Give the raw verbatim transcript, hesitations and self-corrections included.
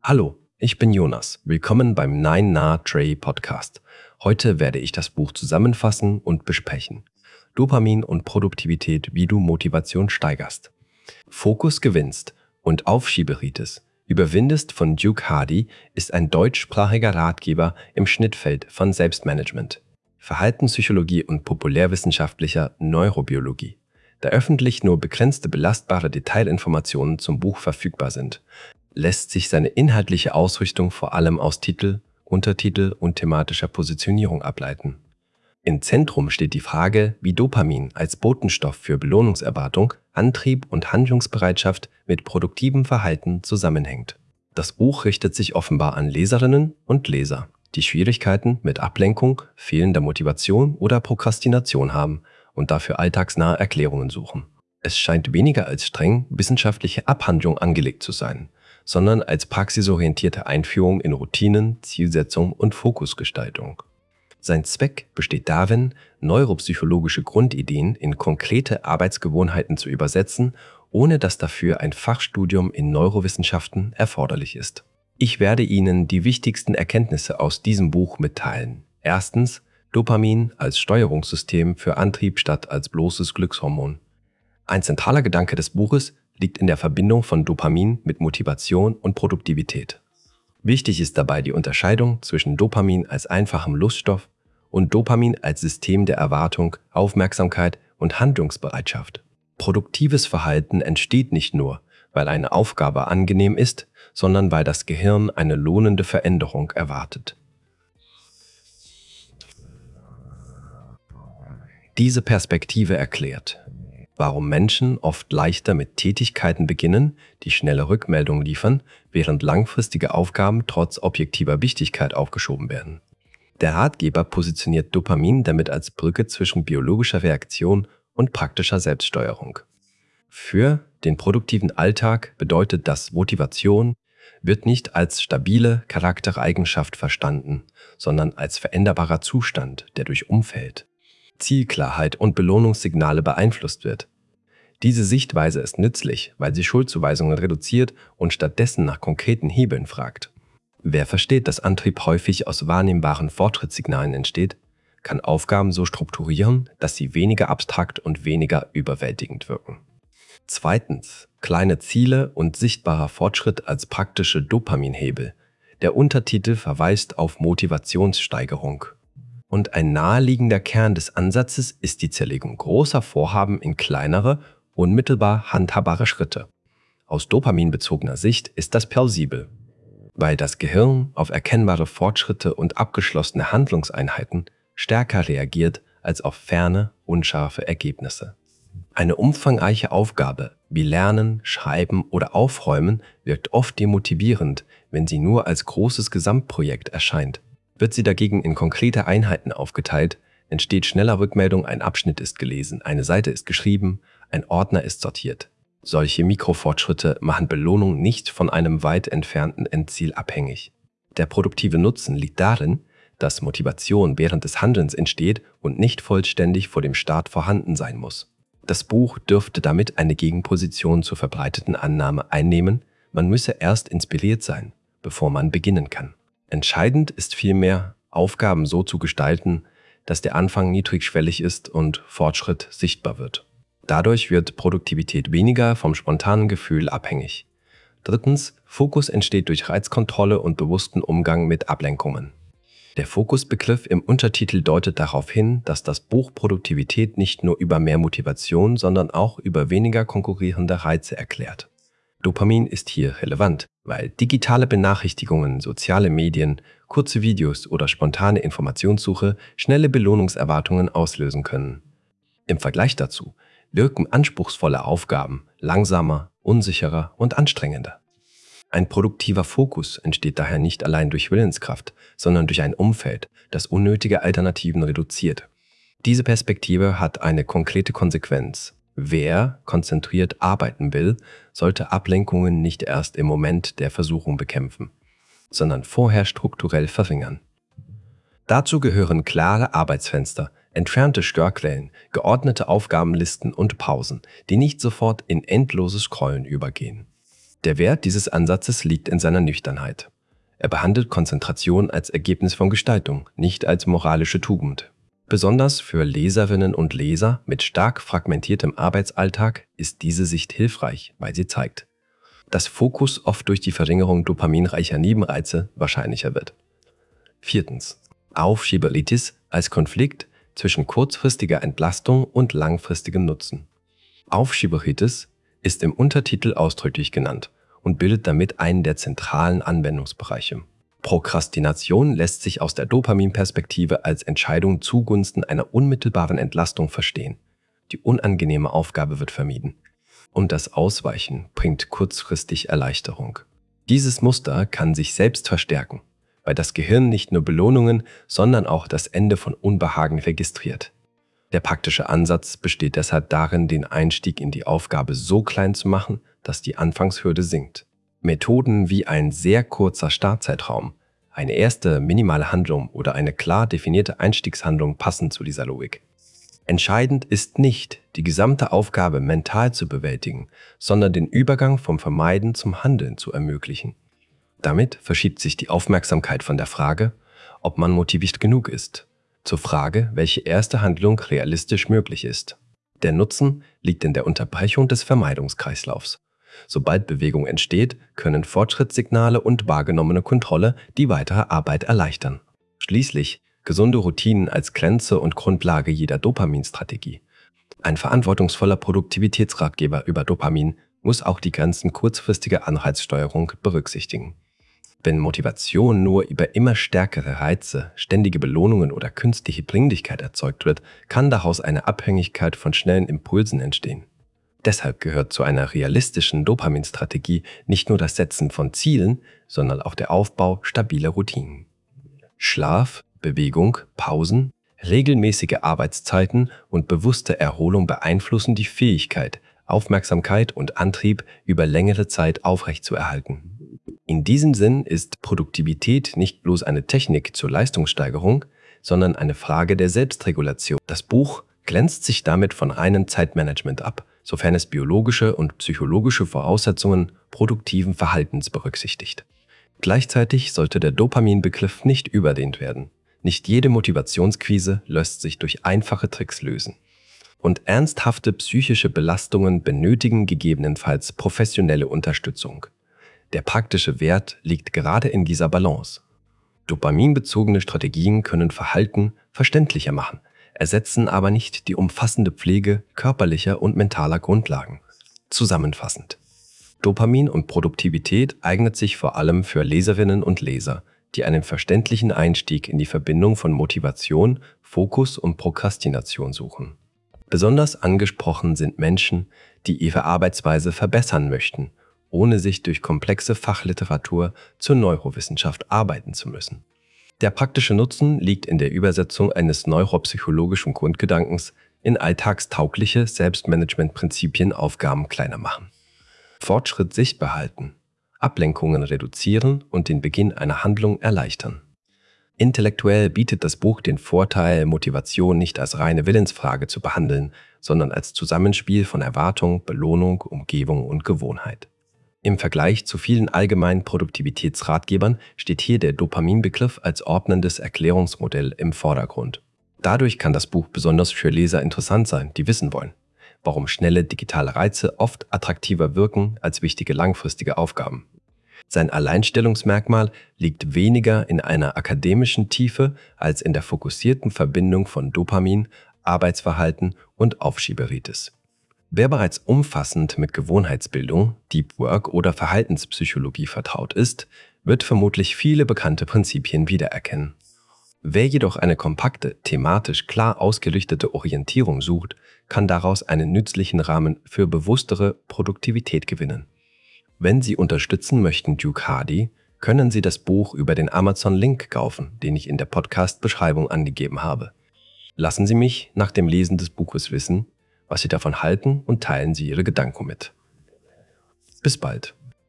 Hallo, ich bin Jonas. Willkommen beim Nine Na Trey Podcast. Heute werde ich das Buch zusammenfassen und besprechen. Dopamin und Produktivität, wie du Motivation steigerst. Fokus gewinnst und Aufschieberitis überwindest von Duke Hardy ist ein deutschsprachiger Ratgeber im Schnittfeld von Selbstmanagement, Verhaltenspsychologie und populärwissenschaftlicher Neurobiologie. Da öffentlich nur begrenzte belastbare Detailinformationen zum Buch verfügbar sind, lässt sich seine inhaltliche Ausrichtung vor allem aus Titel, Untertitel und thematischer Positionierung ableiten. Im Zentrum steht die Frage, wie Dopamin als Botenstoff für Belohnungserwartung, Antrieb und Handlungsbereitschaft mit produktivem Verhalten zusammenhängt. Das Buch richtet sich offenbar an Leserinnen und Leser, die Schwierigkeiten mit Ablenkung, fehlender Motivation oder Prokrastination haben und dafür alltagsnahe Erklärungen suchen. Es scheint weniger als streng wissenschaftliche Abhandlung angelegt zu sein, sondern als praxisorientierte Einführung in Routinen, Zielsetzung und Fokusgestaltung. Sein Zweck besteht darin, neuropsychologische Grundideen in konkrete Arbeitsgewohnheiten zu übersetzen, ohne dass dafür ein Fachstudium in Neurowissenschaften erforderlich ist. Ich werde Ihnen die wichtigsten Erkenntnisse aus diesem Buch mitteilen. Erstens, Dopamin als Steuerungssystem für Antrieb statt als bloßes Glückshormon. Ein zentraler Gedanke des Buches liegt in der Verbindung von Dopamin mit Motivation und Produktivität. Wichtig ist dabei die Unterscheidung zwischen Dopamin als einfachem Luststoff und Dopamin als System der Erwartung, Aufmerksamkeit und Handlungsbereitschaft. Produktives Verhalten entsteht nicht nur, weil eine Aufgabe angenehm ist, sondern weil das Gehirn eine lohnende Veränderung erwartet. Diese Perspektive erklärt, warum Menschen oft leichter mit Tätigkeiten beginnen, die schnelle Rückmeldungen liefern, während langfristige Aufgaben trotz objektiver Wichtigkeit aufgeschoben werden. Der Ratgeber positioniert Dopamin damit als Brücke zwischen biologischer Reaktion und praktischer Selbststeuerung. Für den produktiven Alltag bedeutet das Motivation wird nicht als stabile Charaktereigenschaft verstanden, sondern als veränderbarer Zustand, der durch Umfeld, Zielklarheit und Belohnungssignale beeinflusst wird. Diese Sichtweise ist nützlich, weil sie Schuldzuweisungen reduziert und stattdessen nach konkreten Hebeln fragt. Wer versteht, dass Antrieb häufig aus wahrnehmbaren Fortschrittssignalen entsteht, kann Aufgaben so strukturieren, dass sie weniger abstrakt und weniger überwältigend wirken. Zweitens, kleine Ziele und sichtbarer Fortschritt als praktische Dopaminhebel. Der Untertitel verweist auf Motivationssteigerung. Und ein naheliegender Kern des Ansatzes ist die Zerlegung großer Vorhaben in kleinere, unmittelbar handhabbare Schritte. Aus dopaminbezogener Sicht ist das plausibel, weil das Gehirn auf erkennbare Fortschritte und abgeschlossene Handlungseinheiten stärker reagiert als auf ferne, unscharfe Ergebnisse. Eine umfangreiche Aufgabe wie Lernen, Schreiben oder Aufräumen wirkt oft demotivierend, wenn sie nur als großes Gesamtprojekt erscheint. Wird sie dagegen in konkrete Einheiten aufgeteilt, entsteht schneller Rückmeldung, ein Abschnitt ist gelesen, eine Seite ist geschrieben, ein Ordner ist sortiert. Solche Mikrofortschritte machen Belohnung nicht von einem weit entfernten Endziel abhängig. Der produktive Nutzen liegt darin, dass Motivation während des Handelns entsteht und nicht vollständig vor dem Start vorhanden sein muss. Das Buch dürfte damit eine Gegenposition zur verbreiteten Annahme einnehmen, man müsse erst inspiriert sein, bevor man beginnen kann. Entscheidend ist vielmehr, Aufgaben so zu gestalten, dass der Anfang niedrigschwellig ist und Fortschritt sichtbar wird. Dadurch wird Produktivität weniger vom spontanen Gefühl abhängig. Drittens, Fokus entsteht durch Reizkontrolle und bewussten Umgang mit Ablenkungen. Der Fokusbegriff im Untertitel deutet darauf hin, dass das Buch Produktivität nicht nur über mehr Motivation, sondern auch über weniger konkurrierende Reize erklärt. Dopamin ist hier relevant, weil digitale Benachrichtigungen, soziale Medien, kurze Videos oder spontane Informationssuche schnelle Belohnungserwartungen auslösen können. Im Vergleich dazu wirken anspruchsvolle Aufgaben langsamer, unsicherer und anstrengender. Ein produktiver Fokus entsteht daher nicht allein durch Willenskraft, sondern durch ein Umfeld, das unnötige Alternativen reduziert. Diese Perspektive hat eine konkrete Konsequenz. Wer konzentriert arbeiten will, sollte Ablenkungen nicht erst im Moment der Versuchung bekämpfen, sondern vorher strukturell verringern. Dazu gehören klare Arbeitsfenster, entfernte Störquellen, geordnete Aufgabenlisten und Pausen, die nicht sofort in endloses Scrollen übergehen. Der Wert dieses Ansatzes liegt in seiner Nüchternheit. Er behandelt Konzentration als Ergebnis von Gestaltung, nicht als moralische Tugend. Besonders für Leserinnen und Leser mit stark fragmentiertem Arbeitsalltag ist diese Sicht hilfreich, weil sie zeigt, dass Fokus oft durch die Verringerung dopaminreicher Nebenreize wahrscheinlicher wird. Viertens. Aufschieberitis als Konflikt zwischen kurzfristiger Entlastung und langfristigem Nutzen. Aufschieberitis ist im Untertitel ausdrücklich genannt und bildet damit einen der zentralen Anwendungsbereiche. Prokrastination lässt sich aus der Dopaminperspektive als Entscheidung zugunsten einer unmittelbaren Entlastung verstehen. Die unangenehme Aufgabe wird vermieden. Und das Ausweichen bringt kurzfristig Erleichterung. Dieses Muster kann sich selbst verstärken, weil das Gehirn nicht nur Belohnungen, sondern auch das Ende von Unbehagen registriert. Der praktische Ansatz besteht deshalb darin, den Einstieg in die Aufgabe so klein zu machen, dass die Anfangshürde sinkt. Methoden wie ein sehr kurzer Startzeitraum, eine erste minimale Handlung oder eine klar definierte Einstiegshandlung passen zu dieser Logik. Entscheidend ist nicht, die gesamte Aufgabe mental zu bewältigen, sondern den Übergang vom Vermeiden zum Handeln zu ermöglichen. Damit verschiebt sich die Aufmerksamkeit von der Frage, ob man motiviert genug ist, zur Frage, welche erste Handlung realistisch möglich ist. Der Nutzen liegt in der Unterbrechung des Vermeidungskreislaufs. Sobald Bewegung entsteht, können Fortschrittssignale und wahrgenommene Kontrolle die weitere Arbeit erleichtern. Schließlich gesunde Routinen als Grenze und Grundlage jeder Dopaminstrategie. Ein verantwortungsvoller Produktivitätsratgeber über Dopamin muss auch die Grenzen kurzfristiger Anreizsteuerung berücksichtigen. Wenn Motivation nur über immer stärkere Reize, ständige Belohnungen oder künstliche Dringlichkeit erzeugt wird, kann daraus eine Abhängigkeit von schnellen Impulsen entstehen. Deshalb gehört zu einer realistischen Dopaminstrategie nicht nur das Setzen von Zielen, sondern auch der Aufbau stabiler Routinen. Schlaf, Bewegung, Pausen, regelmäßige Arbeitszeiten und bewusste Erholung beeinflussen die Fähigkeit, Aufmerksamkeit und Antrieb über längere Zeit aufrechtzuerhalten. In diesem Sinn ist Produktivität nicht bloß eine Technik zur Leistungssteigerung, sondern eine Frage der Selbstregulation. Das Buch grenzt sich damit von reinem Zeitmanagement ab, sofern es biologische und psychologische Voraussetzungen produktiven Verhaltens berücksichtigt. Gleichzeitig sollte der Dopaminbegriff nicht überdehnt werden. Nicht jede Motivationskrise lässt sich durch einfache Tricks lösen. Und ernsthafte psychische Belastungen benötigen gegebenenfalls professionelle Unterstützung. Der praktische Wert liegt gerade in dieser Balance. Dopaminbezogene Strategien können Verhalten verständlicher machen, ersetzen aber nicht die umfassende Pflege körperlicher und mentaler Grundlagen. Zusammenfassend: Dopamin und Produktivität eignet sich vor allem für Leserinnen und Leser, die einen verständlichen Einstieg in die Verbindung von Motivation, Fokus und Prokrastination suchen. Besonders angesprochen sind Menschen, die ihre Arbeitsweise verbessern möchten, ohne sich durch komplexe Fachliteratur zur Neurowissenschaft arbeiten zu müssen. Der praktische Nutzen liegt in der Übersetzung eines neuropsychologischen Grundgedankens in alltagstaugliche Selbstmanagementprinzipien Aufgaben kleiner machen. Fortschritt sichtbar halten, Ablenkungen reduzieren und den Beginn einer Handlung erleichtern. Intellektuell bietet das Buch den Vorteil, Motivation nicht als reine Willensfrage zu behandeln, sondern als Zusammenspiel von Erwartung, Belohnung, Umgebung und Gewohnheit. Im Vergleich zu vielen allgemeinen Produktivitätsratgebern steht hier der Dopaminbegriff als ordnendes Erklärungsmodell im Vordergrund. Dadurch kann das Buch besonders für Leser interessant sein, die wissen wollen, warum schnelle digitale Reize oft attraktiver wirken als wichtige langfristige Aufgaben. Sein Alleinstellungsmerkmal liegt weniger in einer akademischen Tiefe als in der fokussierten Verbindung von Dopamin, Arbeitsverhalten und Aufschieberitis. Wer bereits umfassend mit Gewohnheitsbildung, Deep Work oder Verhaltenspsychologie vertraut ist, wird vermutlich viele bekannte Prinzipien wiedererkennen. Wer jedoch eine kompakte, thematisch klar ausgerichtete Orientierung sucht, kann daraus einen nützlichen Rahmen für bewusstere Produktivität gewinnen. Wenn Sie unterstützen möchten Duke Hardy, können Sie das Buch über den Amazon-Link kaufen, den ich in der Podcast-Beschreibung angegeben habe. Lassen Sie mich nach dem Lesen des Buches wissen, was Sie davon halten, und teilen Sie Ihre Gedanken mit. Bis bald.